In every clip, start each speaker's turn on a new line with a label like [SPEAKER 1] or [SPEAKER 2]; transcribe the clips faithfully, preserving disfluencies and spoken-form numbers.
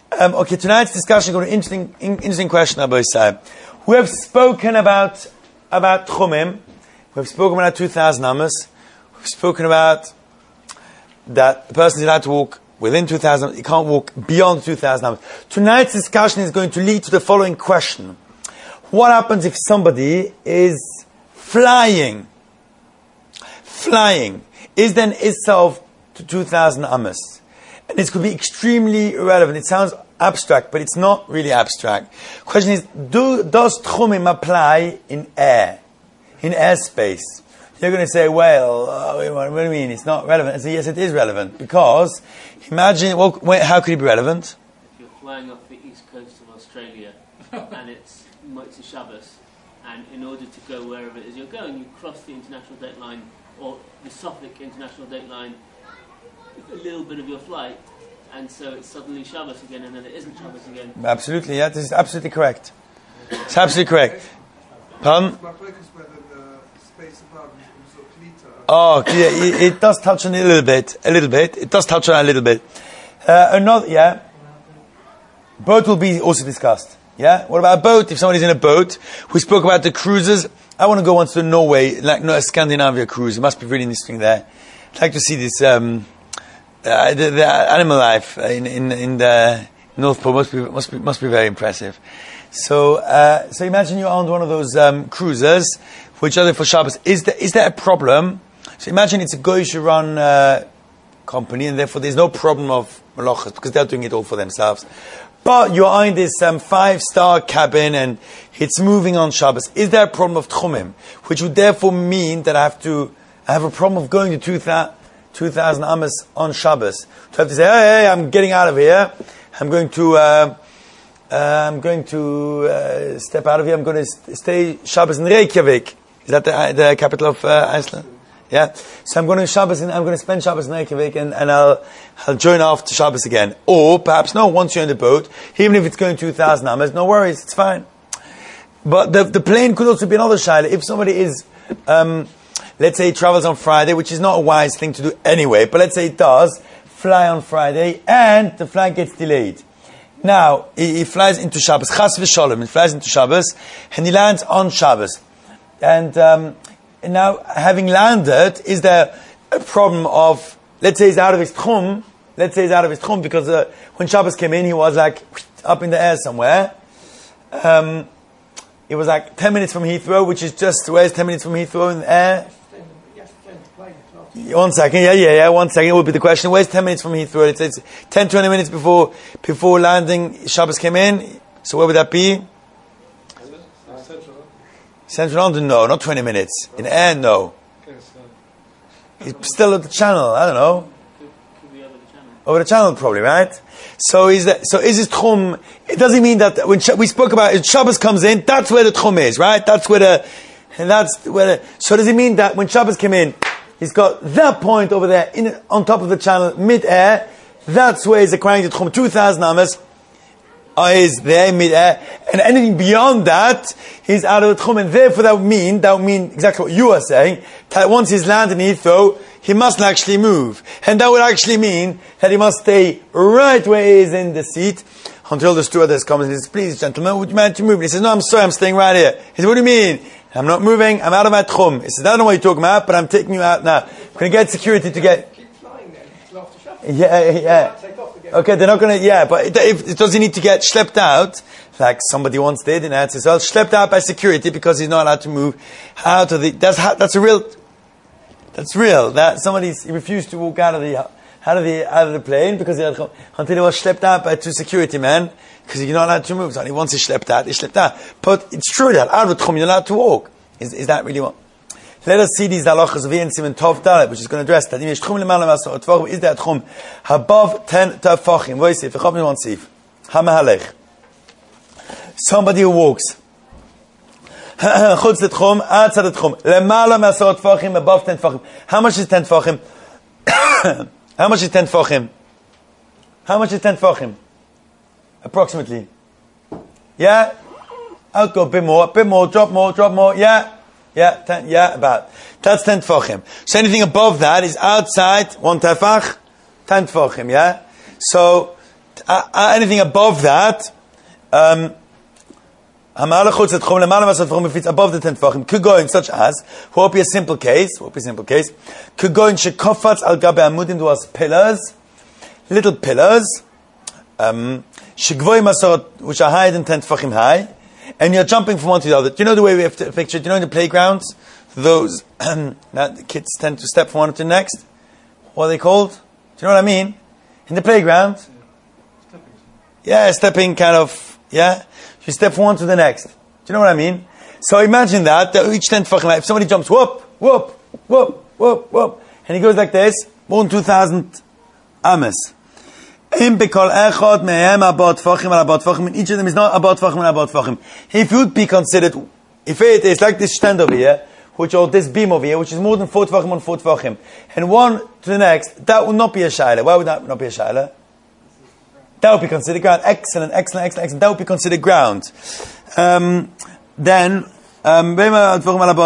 [SPEAKER 1] Um, okay, tonight's discussion got an interesting, in, interesting question, Abu Isai. We have spoken about about Tchumim. We have spoken about two thousand amas. We've spoken about that the person is allowed to walk within two thousand. He can't walk beyond two thousand amas. Tonight's discussion is going to lead to the following question: what happens if somebody is flying? Flying is then itself to two thousand amas. And this could be extremely irrelevant. It sounds abstract, but it's not really abstract. Question is, do, does Tchumim apply in air? In airspace? You're going to say, well, uh, what do you mean? It's not relevant. I say, yes, it is relevant. Because, imagine, well, wait, how could it be relevant?
[SPEAKER 2] If you're flying off the east coast of Australia, and it's Motzei Shabbos, and in order to go wherever it is you're going, you cross the international date line, or the Suffolk international date line, a little bit of your flight, and so it's suddenly Shabbos again, and then it isn't Shabbos again.
[SPEAKER 1] Absolutely, yeah, this is absolutely correct. It's absolutely correct. Pardon? Oh, yeah, it, it does touch on it a little bit, a little bit. It does touch on it a little bit. Uh, another, yeah. Boat will be also discussed. Yeah. What about a boat? If somebody's in a boat, we spoke about the cruises. I want to go once to Norway, like no, a Scandinavia cruise. It must be really interesting there. I'd like to see this. Um, Uh, the, the animal life in in, in the North Pole must be must be must be very impressive. So uh, so imagine you're on one of those um, cruisers, which are there for Shabbos. Is there is there a problem? So imagine it's a Goyish run uh, company, and therefore there's no problem of malachas because they're doing it all for themselves. But you're in this um, five star cabin, and it's moving on Shabbos. Is there a problem of Tchumim, which would therefore mean that I have to I have a problem of going to two thousand. two thousand amas on Shabbos. To have to say, hey, hey, I'm getting out of here. I'm going to, uh, uh, I'm going to uh, step out of here. I'm going to st- stay Shabbos in Reykjavik. Is that the, uh, the capital of uh, Iceland? Yeah. So I'm going to Shabbos, and I'm going to spend Shabbos in Reykjavik, and, and I'll, I'll join after Shabbos again. Or perhaps no. Once you're in the boat, even if it's going two thousand amas, no worries, it's fine. But the the plane could also be another shaila. If somebody is um, let's say he travels on Friday, which is not a wise thing to do anyway, but let's say it does, fly on Friday, and the flight gets delayed. Now, he, he flies into Shabbos, Chas v'Sholem, he flies into Shabbos, and he lands on Shabbos. And, um, and now, having landed, is there a problem of, let's say he's out of his tchum, let's say he's out of his tchum, because uh, when Shabbos came in, he was like, up in the air somewhere. Um, it was like ten minutes from Heathrow, which is just, where's ten minutes from Heathrow in the air? One second, yeah, yeah, yeah, one second would be the question. Where's ten minutes from Heathrow? It's, it's ten, twenty minutes before before landing, Shabbos came in. So where would that be?
[SPEAKER 3] Central.
[SPEAKER 1] Central London, no, not twenty minutes. In air, no. It's still at the channel, I don't know.
[SPEAKER 2] Could be over the channel.
[SPEAKER 1] Over the channel, probably, right? So is that, so is this tchum, it doesn't mean that when we spoke about it, Shabbos comes in, that's where the tchum is, right? That's where the, and that's where the, so does it mean that when Shabbos came in, he's got that point over there in, on top of the channel, mid-air. That's where he's acquiring the tchum. two thousand amas is there, mid-air. And anything beyond that, he's out of the tchum. And therefore that would mean, that would mean exactly what you are saying, that once he's landed in Heathrow, he must actually move. And that would actually mean that he must stay right where he is in the seat until the stewardess comes and says, please, gentlemen, would you mind to move? And he says, no, I'm sorry, I'm staying right here. He says, what do you mean? I'm not moving, I'm out of my tchum. He says, I don't know what you're talking about, but I'm taking you out now. I'm going to get security to get...
[SPEAKER 3] Keep flying then, until after Shabbos.
[SPEAKER 1] Yeah, yeah.
[SPEAKER 3] Take off again.
[SPEAKER 1] Okay, they're not going to... Yeah, but it, if, it doesn't need to get schlepped out, like somebody once did in Eretz Yisrael, schlepped out by security because he's not allowed to move out of the... That's how, that's a real... That's real. That somebody refused to walk out of the out of the out of the plane because he had, until he was schlepped out by two security men because you're not allowed to move. So only once he's schlepped out, he's schlepped out. But it's true that out of the tchum you're allowed to walk. Is is that really what? Let us see these halachas of Yin Siman Tov Dalet, which is going to address that. Is there tchum above ten tefachim? Voice if you want to see. Hamahalech. Somebody who walks. Chutz the tchum, outside the tchum. Lemala masot tefachim, above ten tefachim. How much is ten tefachim? How much is ten tefachim? How much is ten tefachim? Approximately. Yeah? I'll go a bit more, a bit more, drop more, drop more. Yeah? Yeah, ten, yeah, about. That's ten tefachim. So anything above that is outside one tefach, ten tefachim, yeah? So, uh, uh, anything above that, um, if it's above the ten tefachim, could go in such as, what would be a simple case, what would be a simple case, could go in shekofats al gabe amudim, there was pillars, little pillars, um, shegvoy masot, which are higher than ten tefachim high, and you're jumping from one to the other. Do you know the way we have to picture it? Do you know in the playgrounds, those, that the kids tend to step from one to the next? What are they called? Do you know what I mean? In the playground? Yeah, stepping kind of, yeah? You step from one to the next. Do you know what I mean? So imagine that, that each ten tefachim, if somebody jumps, whoop, whoop, whoop, whoop, whoop, and he goes like this, more than two thousand amas. In bekol echad mehem abot tefachim al abot tefachim, each of them is not abot tefachim and abot tefachim. If you would be considered, if it is like this stand over here, which or this beam over here, which is more than four tefachim on four tefachim, and one to the next, that would not be a shaila. Why would that not be a shaila? That would be considered ground. Excellent, excellent, excellent, excellent. That would be considered ground. Um, then, um, then there's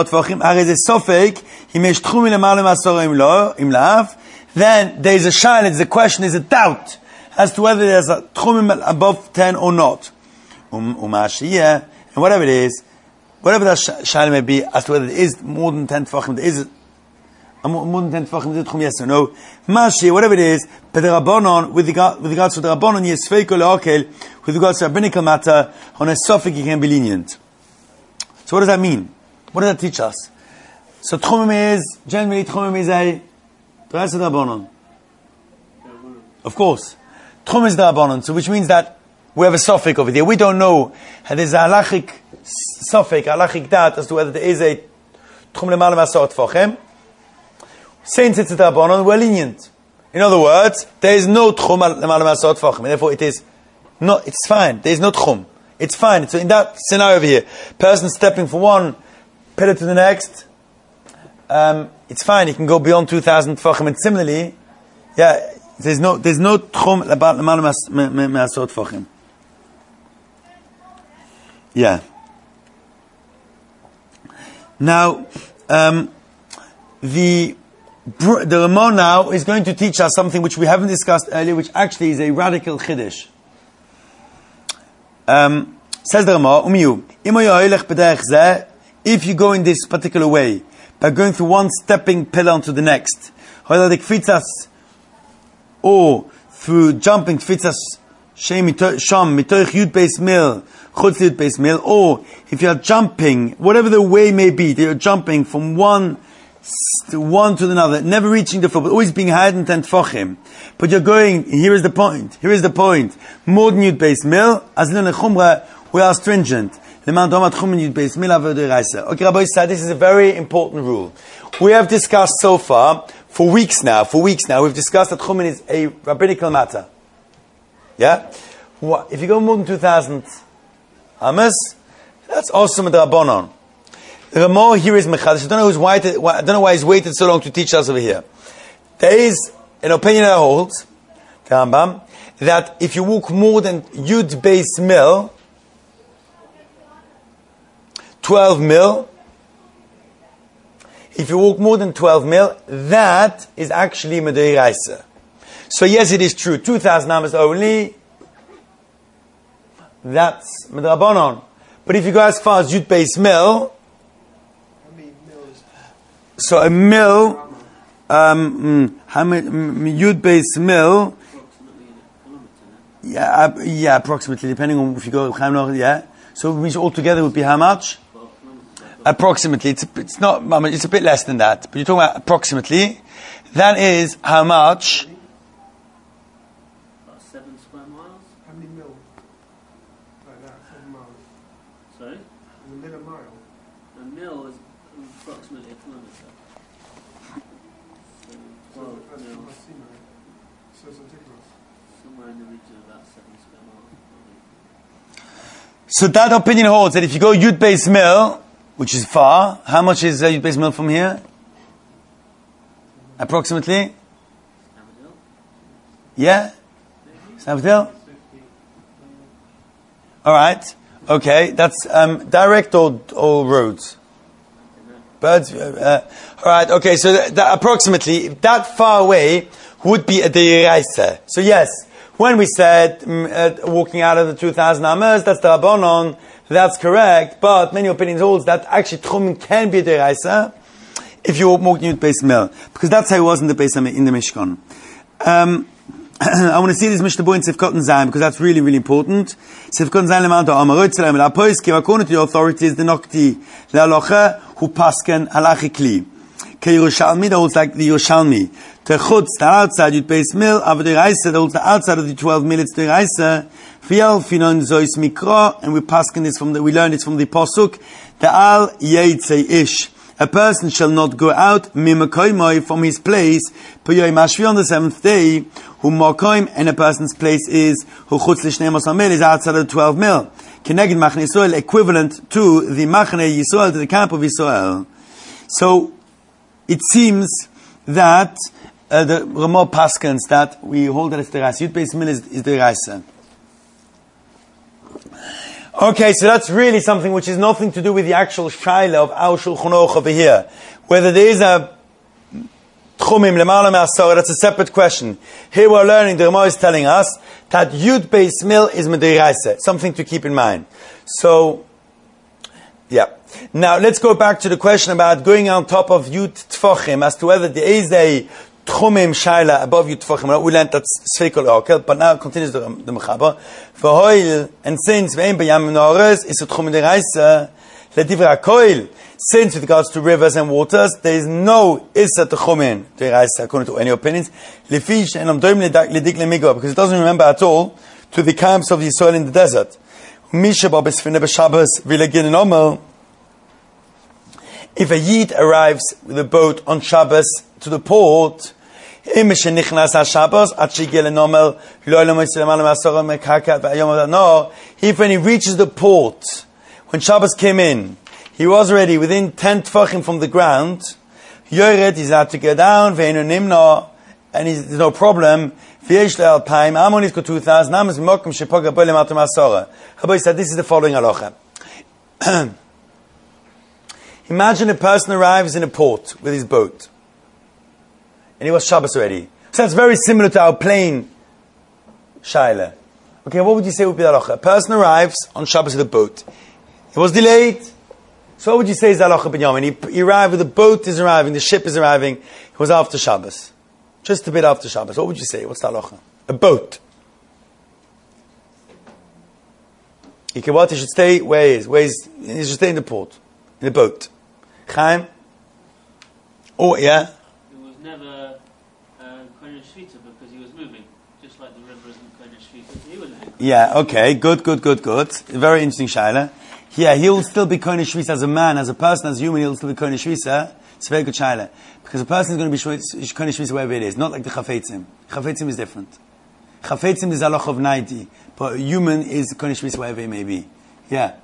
[SPEAKER 1] a shaila, the question is a doubt as to whether there's a tchumim above ten or not. Um, and whatever it is, whatever that shaila may be, as to whether there is more than ten tefachim, there is more than ten tefachim, is it tchum, yes or no? Mashi, whatever it is, but the Rabbanon, with regard, with regards to the Rabbanon, yes, feiko le'okel, with regards to rabbinical matter, on a suffix, you can be lenient. So what does that mean? What does that teach us? So tchumim is, generally tchumim is a, the rest of the Rabbanon. Of course. Tchum is the Rabbanon, so which means that we have a suffix over there. We don't know, and there's a halachic suffix, halachic dat, as to whether there is a tchum le'malam asot tefachim. Since it's a Rabbanon, we're lenient. In other words, there is no tchum le'malam asot tefachim, and therefore it is not, it's fine. There is no tchum. It's fine. So in that scenario over here, person stepping from one pillar to the next, um, it's fine. He can go beyond two thousand tefachim. And similarly, yeah, there's no, there's no tchum le'malam asot tefachim. Yeah. Now, um, the the Ramon now is going to teach us something which we haven't discussed earlier, which actually is a radical chiddush. Um, says the Ramon, Umiyu, if you go in this particular way, by going through one stepping pillar onto the next, or through jumping tfitzas sham mitoich yud beis mil chutz yud beis mil, or if you are jumping, whatever the way may be, you're jumping from one to one to another, never reaching the floor, but always being higher than ten tefachim. But you're going, here is the point, here is the point, more than yud beis mil, as in the chumrah, we are stringent. Okay, Rabbi said this is a very important rule. We have discussed so far, for weeks now, for weeks now, we've discussed that chumin is a rabbinical matter. Yeah? If you go more than two thousand amas, that's awesome with the Rabbanon. The Ramah here is mechadish. I don't know who's waited, I don't know why he's waited so long to teach us over here. There is an opinion that holds, Rambam, that if you walk more than yud beis mil, twelve mil, if you walk more than twelve mil, that is actually Medeiraisa. So yes, it is true, two thousand amas only, that's Medrabanon. But if you go as far as yud beis mil, so a mil, um, how many, yud beis mil, yeah, yeah, approximately, depending on if you go, yeah. So it means altogether would be how much? Approximately. It's, it's not, it's a bit less than that, but you're talking about approximately. That is how much?
[SPEAKER 2] About seven square miles.
[SPEAKER 3] How many mil? Like that, seven miles.
[SPEAKER 2] Sorry?
[SPEAKER 3] Is a mil a mile?
[SPEAKER 2] A mil is approximately a kilometre. So, twelve
[SPEAKER 3] That's
[SPEAKER 2] mil,
[SPEAKER 3] what I see, man. So it's ridiculous.
[SPEAKER 2] somewhere in the region of about seven square miles.
[SPEAKER 1] So that opinion holds that if you go yud beis mil, which is far, how much is uh, yud beis mil from here? Approximately? Yeah? Snavdil? Alright. Okay. That's um, direct or, or roads? Birds? Uh, Alright. Okay. So that, that approximately, that far away would be a deiraisa. So yes, When we said mm, uh, walking out of the two thousand amas, that's the Rabbanon, that's correct, but many opinions holds that actually Tchumim can be a deraisa if you're walking with Beis Mil, because that's how it was in the Beis in the Mishkan. Um, I want to see this Mishnah Bo in Sivkot and Zayin, because that's really, really important. Sivkot and Zayin lemanta amarot tzelaim el apoiskim, according to the authorities, the nokti le'alocha hu pasken halachikli. Ke Yerushalmi, that holds like the Yerushalmi. Techutz, the outside, you'd Beis Mil, ava deraisa, that holds the outside of the twelve mil, it's deraisa. V'yal finon zois mikra, and we pasken this from the, we learn this from the Pasuk, the al yeitzei ish. A person shall not go out mimakoimoi from his place p'yoy mashvi on the seventh day who makoim, and a person's place is who chutz l'shnei mosar mil, is outside of twelve mil. Keneged machne Yisrael, equivalent to the machne Yisrael, to the camp of Yisrael. So it seems that uh, the Ramah paskens that we hold that it's the Reisa. Yud Beis Mil is, is the Reisa. Okay, so that's really something which is nothing to do with the actual shaila of our Shulchan Aruch over here. Whether there is a tchumim lemala me'asara, that's a separate question. Here we're learning, the Ramah is telling us that Yud Beis Mil is Mediraisa. Something to keep in mind. So, yeah. Now, let's go back to the question about going on top of Yud Tfachim, as to whether there is a Tchumim Shaila above Yud Tfachim. We learned that's Sveikol Okel, but now continues the, the Mechaber. V'hoil, and since Ve'im B'yam Nores is a Tchumim Deraisa, L'divra Koil, since with regards to rivers and waters, there is no Issa Tchumim Deraisa, according to any opinions. Lefish and Amdoim L'dik L'migo, because it doesn't remember at all to the camps of the Yisrael in the desert. Misha Babes Fine B'Shabbos V'legin and Omer. If a Yid arrives with a boat on Shabbos to the port, if when he reaches the port, when Shabbos came in, he was already within ten tefachim from the ground, Yored, he's allowed to go down, and he's, there's no problem. Ammon is got two thousand, Rabbi said this is the following halacha. Imagine a person arrives in a port with his boat. And he was Shabbos already. So that's very similar to our plain Shaila. Okay, what would you say would be the halacha? A person arrives on Shabbos with a boat. He was delayed. So what would you say is the halacha b'nyamin? He, he arrived with the boat is arriving, the ship is arriving. It was after Shabbos. Just a bit after Shabbos. What would you say? What's the halacha? A boat. He can what? He should stay where he is. Where he, is, he should stay in the port. In the boat. Chaim? Oh, yeah?
[SPEAKER 2] It was never uh, Kohen Shvita because he was moving. Just like the river isn't Kohen Shvita, he was moving.
[SPEAKER 1] Yeah, okay. Good, good, good, good. Very interesting, Shaila. Yeah, he'll still be Kohen Shvita as a man, as a person, as a human, he'll still be Kohen Shvita. It's a very good Shaila. Because a person is going to be Kohen Shvita wherever it is, not like the Chafetzim. Chafetzim is different. Chafetzim is halach of ninety, but a human is Kohen Shvita wherever he may be. Yeah.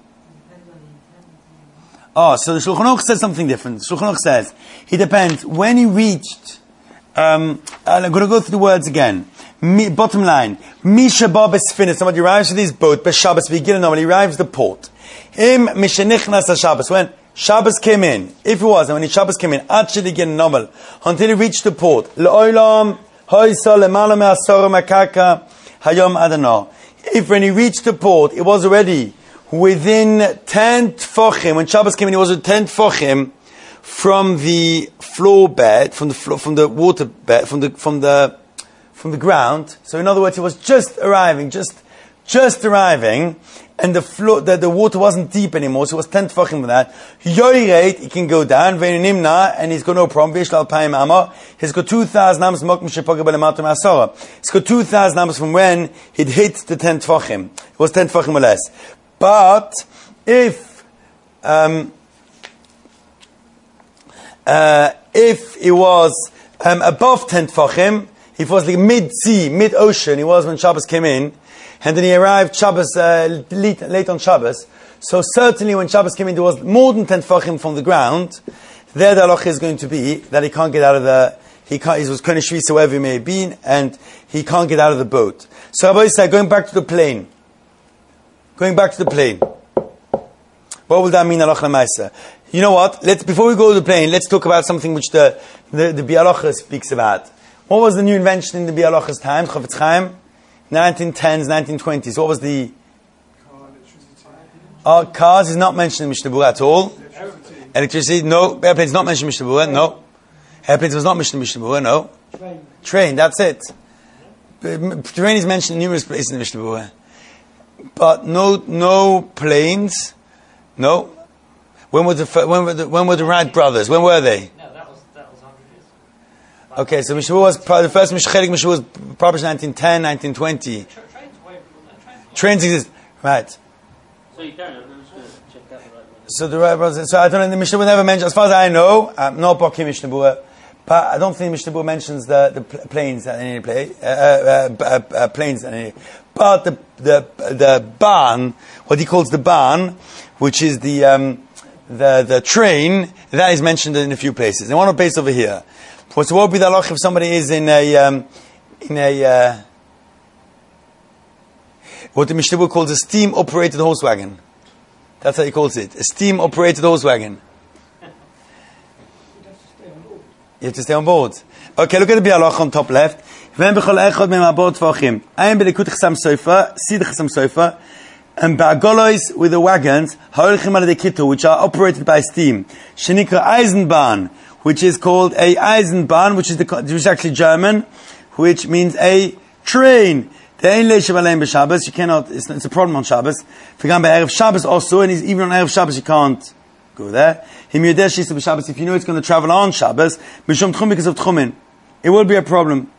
[SPEAKER 1] Oh, so the Shulchan Aruch says something different. The Shulchan Aruch says, it depends. When he reached, um, I'm going to go through the words again. Mi, bottom line, Misha Babes Finis, somebody arrives with his boat, B'Shabbos, V'Gil Nomal, he arrives the port. Im Mishenichnas Shabbos, when Shabbos came in, if it was, and when Shabbos came in, actually V'Gil Nomal, until he reached the port, L'oilam, Hoysa, L'mala Me'asora Makaka, Hayom Adonah. If when he reached the port, it was already within ten tefachim, when Shabbos came in, it was at ten tefachim from the floor bed, from the floor, from the water bed, from the from the from the ground. So, in other words, it was just arriving, just just arriving, and the floor, the, the water wasn't deep anymore. So it was ten tefachim from that. Yoyreit, he can go down. Ve'inimna, and he's got no problem. V'yishlal payim amma. He's got two thousand amos mokum shepaga b'lematum asora. He's got two thousand amos from when he'd hit the ten tefachim. It was ten tefachim or less. But if um, uh, if it was um, above ten tefachim, if it was like mid-sea, mid-ocean, he was when Shabbos came in, and then he arrived Shabbos uh, late, late on Shabbos. So certainly when Shabbos came in, there was more than ten tefachim from the ground. There the halacha is going to be that he can't get out of the he can't. He was Kohen Shvisa wherever he may have been, and he can't get out of the boat. So Rabbi said, going back to the plane. Going back to the plane. What will that mean, halacha l'maisa? You know what? Let's, before we go to the plane, let's talk about something which the, the, the Bialocha speaks about. What was the new invention in the Bialocha's time? Chofetz Chaim? nineteen tens, nineteen twenties. What was the...
[SPEAKER 3] Car, electricity.
[SPEAKER 1] Uh, cars is not mentioned in Mishnah Berurah at all.
[SPEAKER 3] Electricity.
[SPEAKER 1] Electricity, no. Airplanes not mentioned in Mishnah Berurah, no. Airplanes was not mentioned in Mishnah Berurah, no.
[SPEAKER 3] Train.
[SPEAKER 1] Train, that's it. Train is mentioned in numerous places in Mishnah Berurah. But no, no planes, no. When were the fir- when were the when were the Wright brothers? When were they?
[SPEAKER 4] No, that was that was one hundred years.
[SPEAKER 1] Okay, so Mishnah Berurah was probably the first Mishnah Mishnah was probably nineteen ten, nineteen twenty.
[SPEAKER 4] Tra- trains way no, trains.
[SPEAKER 1] Trains exist, right?
[SPEAKER 2] So you carry on. I'm just going to check out the right one.
[SPEAKER 1] So the Wright brothers. So I don't know. The Mishnah Berurah never mentioned, as far as I know, um, no Bokim Mishnah Berurah, but I don't think Mishnah Berurah mentions the the pl- planes at any play, uh, uh, uh, uh, planes at any. But the the the barn, what he calls the barn, which is the um, the the train, that is mentioned in a few places. In one place over here. So what would be the halach if somebody is in a um, in a uh, what the Mishnah Berurah calls a steam operated horse wagon? That's how he calls it, a steam operated horse wagon. You have to stay on board. Okay, look at the halach on top left. And ba'agolois with the wagons, which are operated by steam. Shenikra Eisenbahn, which is called a Eisenbahn, which is the which is actually German, which means a train. You cannot. It's, it's a problem on Shabbos. If you Erev Shabbos also, and even on Erev Shabbos you can't go there. If you know it's going to travel on Shabbos, because of Tchumen, it will be a problem.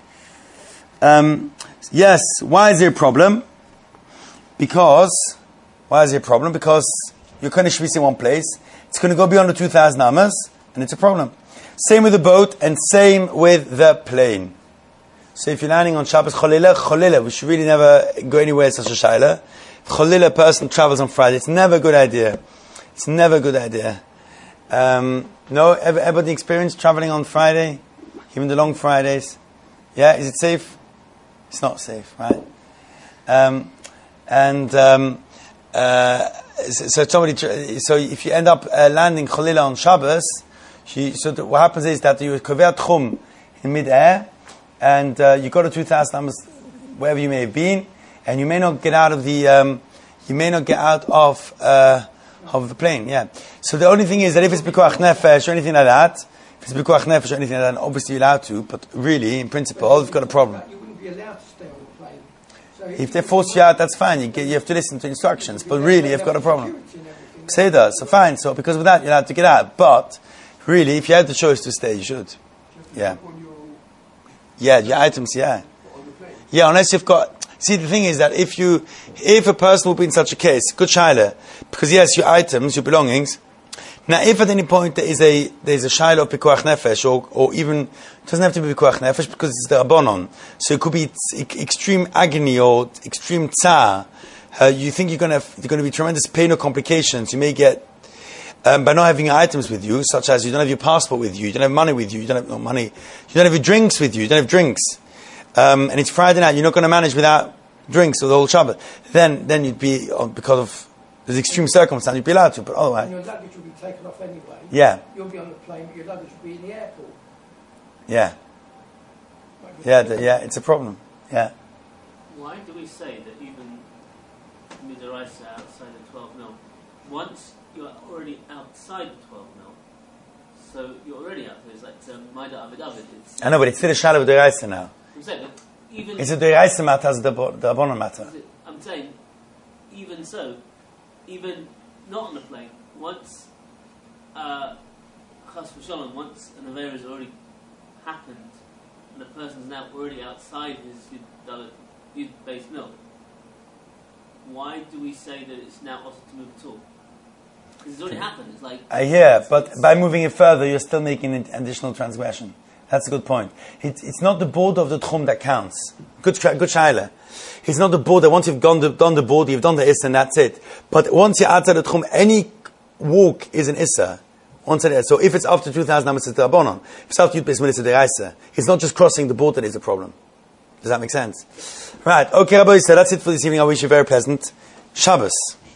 [SPEAKER 1] Um, yes, why is there a problem? Because, why is there a problem? Because you're going to shvis in one place, it's going to go beyond the two thousand amas, and it's a problem. Same with the boat, and same with the plane. So if you're landing on Shabbos, Cholila, Cholila, we should really never go anywhere such a shaila. If Cholila person travels on Friday, it's never a good idea. It's never a good idea. Um, no, ever, everybody experienced traveling on Friday? Even the long Fridays? Yeah, is it safe? It's not safe, right? Um, and um, uh, so, so somebody, so if you end up uh, landing Cholila on Shabbos, she, so the, what happens is that you cover Tchum in mid-air, and uh, you go to two thousand amas, wherever you may have been, and you may not get out of the, um, you may not get out of uh, of the plane. Yeah. So the only thing is that if it's b'koach nefesh or anything like that, if it's b'koach nefesh or anything like that, obviously you're allowed to. But really, in principle, you've got a problem.
[SPEAKER 5] You wouldn't be allowed to stay on the plane. So
[SPEAKER 1] If they force you out, that's fine. You, get, you have to listen to instructions. But really, you've got a problem. Say that. So fine. So because of that, you're allowed to get out. But really, if you had the choice to stay, you should. Yeah. Yeah, your items, yeah. Yeah, unless you've got... See, the thing is that if you... If a person will be in such a case, good shaila, because yes, your items, your belongings... Now, if at any point there is a there's a shaila of pikuach nefesh, or, or even... It doesn't have to be pikuach nefesh, because it's the rabbanon. So it could be t- extreme agony or extreme tsar. Uh, you think you're going to you're going to be tremendous pain or complications. You may get... Um, by not having your items with you, such as you don't have your passport with you, you don't have money with you, you don't have no money, you don't have your drinks with you, you don't have drinks, um, and it's Friday night, you're not going to manage without drinks or the whole Shabbat. Then, then you'd be on, because of this extreme circumstance, you'd be allowed to. But otherwise,
[SPEAKER 5] and your luggage will be taken off anyway.
[SPEAKER 1] Yeah.
[SPEAKER 5] You'll be on the plane, but your luggage will be in the airport.
[SPEAKER 1] Yeah. Yeah, the, yeah, it's a problem. Yeah.
[SPEAKER 2] Why do we say that even midaraisa outside the twelve mil, once you're already outside the twelve mil, so you're already out there. It's like um, Maida Avid Avid. It's,
[SPEAKER 1] I know, but it's still a shadow of the Reisa now.
[SPEAKER 2] I'm saying that even
[SPEAKER 1] Is it the Reisa matter as the the Abona matter?
[SPEAKER 2] is it- I'm saying even so, even not on the plane. Once uh, Chas v'Shalom, once an affair has already happened, and the person's now already outside his Yud Dalet Yud base milk. Why do we say that it's now also to move at all? Because it's already happened. It's like
[SPEAKER 1] I hear, but by moving it further, you're still making an additional transgression. That's a good point. It, it's not the border of the tchum that counts. Good, good shaila. It's not the border. Once you've gone the, done the border, you've done the issa, and that's it. But once you're outside the tchum, any walk is an issa. Once it is. So if it's after two thousand, it's the abonon. If it's after Yud Beis Mitzvah, it's It's not just crossing the border that is a problem. Does that make sense? Right. Okay, Rabbi, so that's it for this evening. I wish you a very pleasant Shabbos.